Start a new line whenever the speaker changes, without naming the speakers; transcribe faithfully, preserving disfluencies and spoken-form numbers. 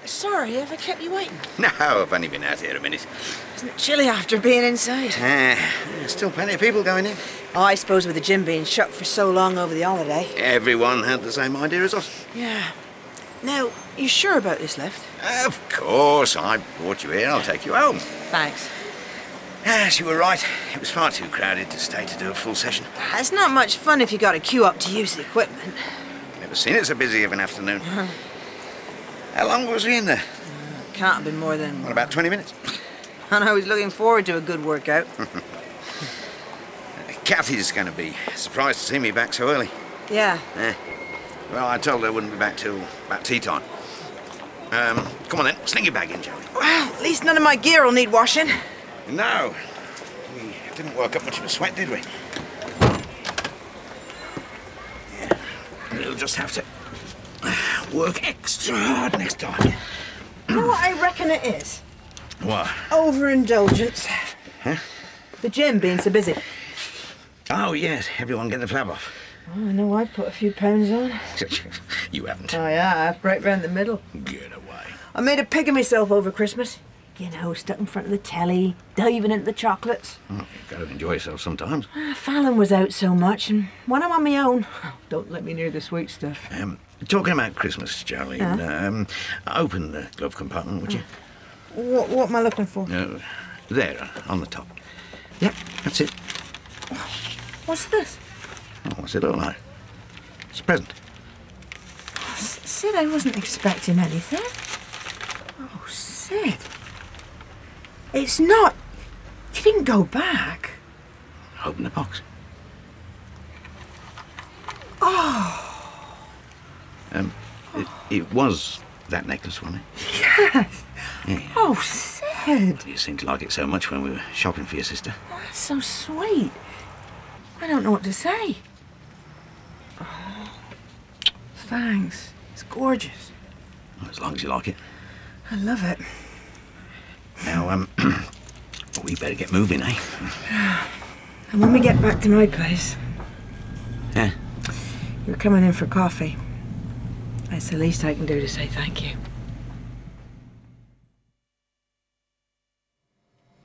Sorry, have I kept you waiting?
No, I've only been out here a minute.
Isn't it chilly after being inside?
Ah, there's still plenty of people going in.
Oh, I suppose with the gym being shut for so long over the holiday.
Everyone had the same idea as us.
Yeah. Now, you sure about this lift?
Of course, I brought you here. I'll take you home.
Thanks.
Yes, you were right. It was far too crowded to stay to do a full session.
It's not much fun if you got to queue up to use the equipment.
Never seen it so busy of an afternoon. How long was we in there?
Can't have been more than...
What, about twenty minutes?
And I was looking forward to a good workout.
Kathy's going to be surprised to see me back so early.
Yeah.
Eh. Well, I told her I wouldn't be back till about tea time. Um, come on then, sling your bag in, Joey.
Well, at least none of my gear will need washing.
No. We didn't work up much of a sweat, did we? Yeah. We'll just have to work extra hard next time.
You know what I reckon it is?
What?
Overindulgence.
Huh?
The gym being so busy.
Oh, yes, everyone getting the flab off.
Oh, I know I've put a few pounds on.
You haven't.
Oh, yeah, I've right round the middle.
Get away.
I made a pig of myself over Christmas. You know, stuck in front of the telly, diving into the chocolates.
Oh, you've got to enjoy yourself sometimes.
Ah, Fallon was out so much, and when I'm on my own, don't let me near the sweet stuff.
Um, talking about Christmas, Charlie,
Huh?
um, open the glove compartment, would you?
What, what am I looking for?
No, there, on the top. Yep, that's it.
What's this?
Oh, what's it look like? It's a present.
S- Sid, I wasn't expecting anything. Oh, Sid. It's not... You didn't go back.
Open the box.
Oh.
Um, it, it was that necklace, wasn't it?
Yes.
Yeah.
Oh, Sid.
You seemed to like it so much when we were shopping for your sister.
That's so sweet. I don't know what to say. Oh, thanks. It's gorgeous.
Well, as long as you like it.
I love it.
Now, um, we better get moving, eh?
And when we get back to my place,
Yeah.
you're coming in for coffee. That's the least I can do to say thank you.